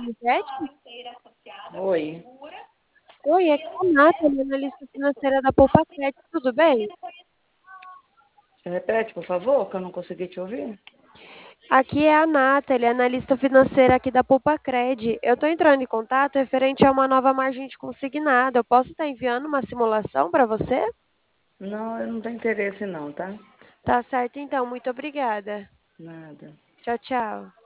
Elisete? Oi. Oi, aqui é a Nathalie, analista financeira da Poupacred, tudo bem? Você repete, por favor, que eu não consegui te ouvir? Aqui é a Nathalie, analista financeira aqui da Poupacred. Eu estou entrando em contato referente a uma nova margem de consignado. Eu posso estar enviando uma simulação para você? Não, eu não tenho interesse não, tá? Tá certo, então. Muito obrigada. Nada. Tchau, tchau.